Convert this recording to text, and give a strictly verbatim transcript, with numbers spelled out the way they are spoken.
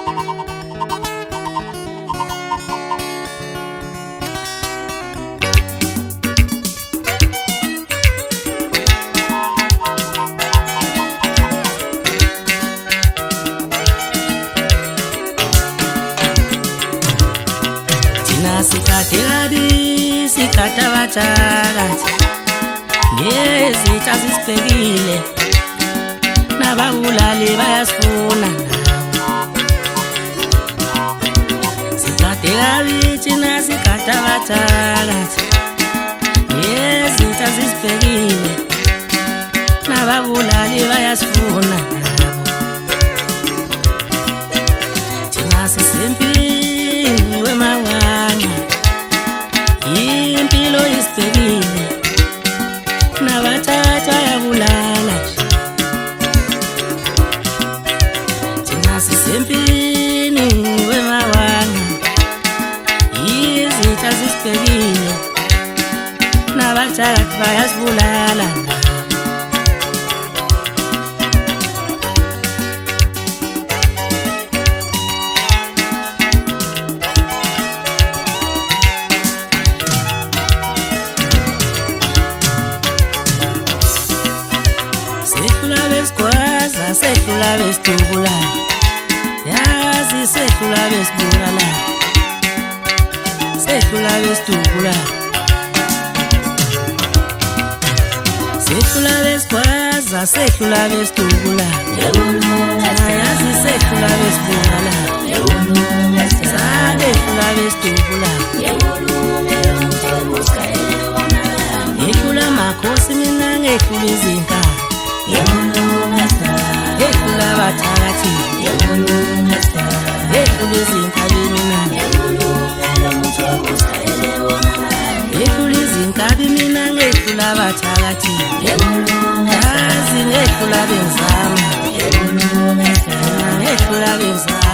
Sikhathelabi sikhathabathakathi ngezitsha sisibhekile nababulali bayasifuna sikhathelabi thina sikhathabathakathi ngezitsha sisibhekile nababulali bayasifuna thina sisempini wemawanga impilo isibhekile nabathatha yabulala thina sisempini wemawanga izitha zisibhekile nabathatha bayasibulala Sehlula besitubula yazi sehlula besibulala sehlula besitubula sehlula besikwaza sehlula besitubula yazi sehlula besibulala sehlula besitubula ngehlula makhosi mina ngehlula izinka Ekhula bathakathi ekhula izinkabi mina ekhula izinkabi mina ngekhula bathakathi yazi ngekhula benzama ngekhula benzama